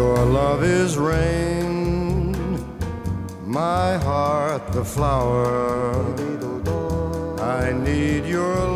Your love is rain, my heart the flower. I need your